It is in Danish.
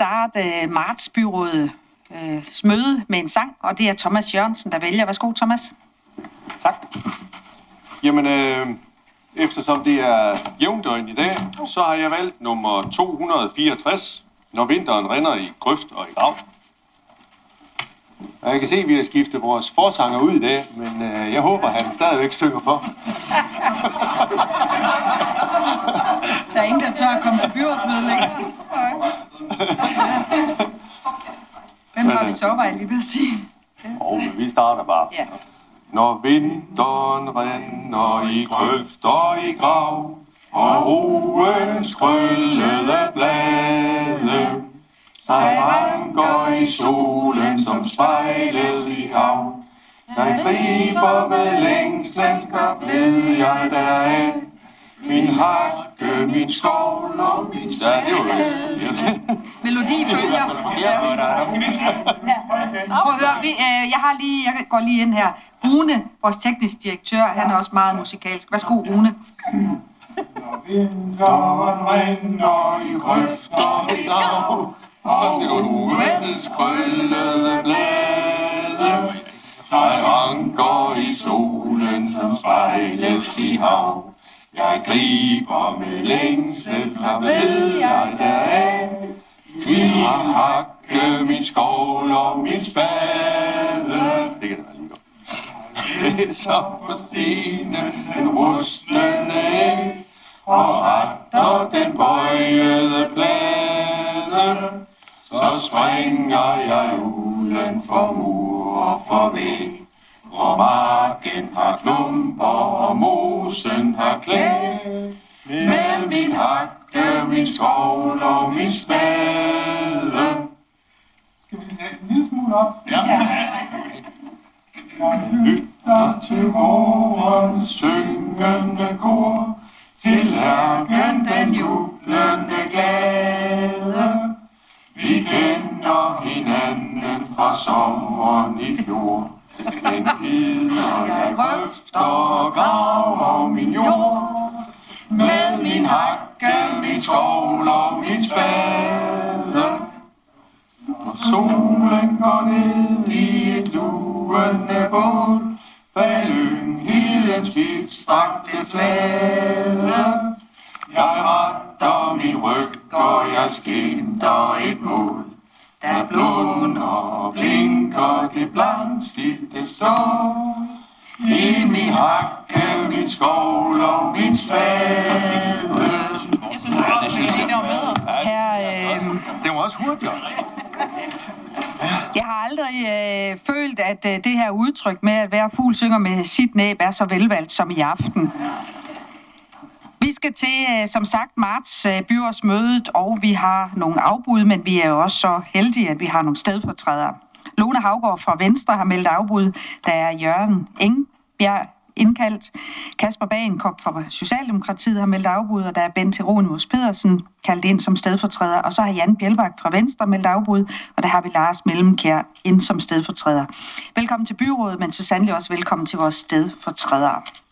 starte martsbyrådet møde med en sang, og det er Thomas Jørgensen, der vælger. Værsgo, Thomas. Tak. Jamen, eftersom det er jævndøgn i dag, så har jeg valgt nummer 264, Når vinteren rinder i grøft og i grav. Og jeg kan se, at vi har skiftet vores forsanger ud i dag, men jeg håber, at han stadigvæk synger for. Der er ingen, der tør at komme til byrådsmødet længere. Hvem har vi så bare lige ved at sige? Men vi starter bare. Ja. Når vinteren rinder i grøft og i grav, og roens krøllede blade sig ranker i solen som spejlet i hav. Jeg griber med længslen, så blev jeg deraf. Min hakke, min skovl og min stad. Ja, det var jo Melodi følger. Prøv at høre, jeg går lige ind her. Rune, vores teknisk direktør, han er også meget musikalsk. Værsgo, Rune. Når vinteren rinder i grøft og i grav, og roens krøllede blade sig ranker i solen som spejles i hav. Jeg griber med længsel, der ved jeg deraf. Min hakke, min skovl og min spade. Det kan det være lige godt. Det er som på stenen, den rustne æg, og retter den bøjede blade. Så springer jeg uden for mur og for væg. Hvor marken har klumper og mosen har klæ. Med min hakke, min skovl og min spade. Skal vi lægge en lille smule op? Ja. Jeg lytter til vårens syngende kor, til lærken den jublende glade. Vi kender hinanden fra sommeren i fjor. Den gider jeg grøft og grav og min jord. Med min hakke, min skovl og min spade. Når solen går ned i et luende bål, bag lynghedens vidtstrakte flade. Jeg retter min ryg, og jeg skimter et mål. Der blåner og blinker det blankstifte står. I min hakke, min skovl og min spade. Det var også hurtigere. Jeg har aldrig følt, at det her udtryk med, at hver fugl synger med sit næb, er så velvalgt som i aften. Vi skal til, som sagt, marts byrådsmødet, og vi har nogle afbud, men vi er jo også så heldige, at vi har nogle stedfortrædere. Lone Haugaard fra Venstre har meldt afbud. Der er Jørgen Engbjerg indkaldt. Kasper Bagenkop fra Socialdemokratiet har meldt afbud, og der er Bent Heronius Pedersen kaldt ind som stedfortræder. Og så har Jan Bjelbak fra Venstre meldt afbud, og der har vi Lars Mellemkjær ind som stedfortræder. Velkommen til byrådet, men så sandelig også velkommen til vores stedfortrædere.